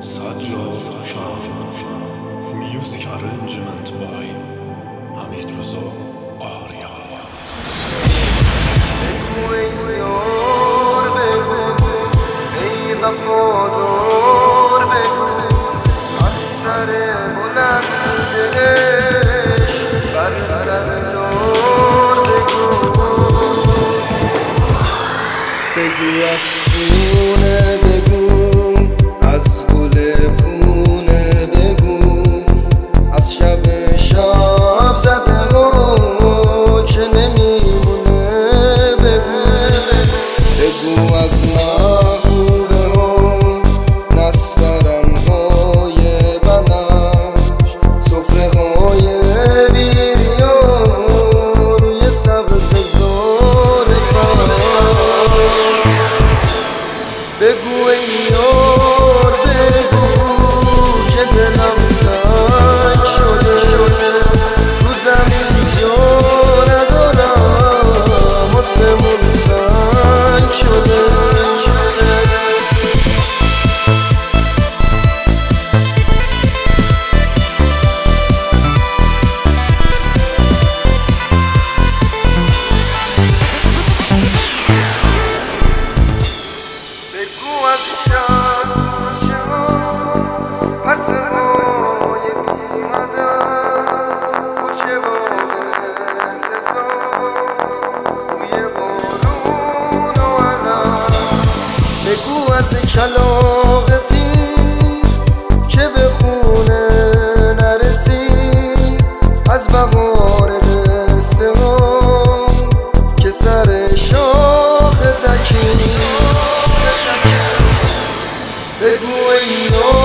Sajjad Shah. Music arrangement by Hamid Reza Arya. بگو از خونه، بگو از گل پونه، بگو از شب زده و که نمیمونه، بگو از محبوبه ها نسترن های بنفش، سفره های بیریا روی سبز زارگان. بگو ای یار، بگو که دلم تنگ شده، تو زمین جا ندارم، آسمون سنگ شده. بگو از شب هر سمای بیمدن، کوچه باغ انتظار روی بارون و علم. بگو از کلاغ پیر که به خونه نرسید، از بهار قصه ها که سر شاخ تکی. بگو ای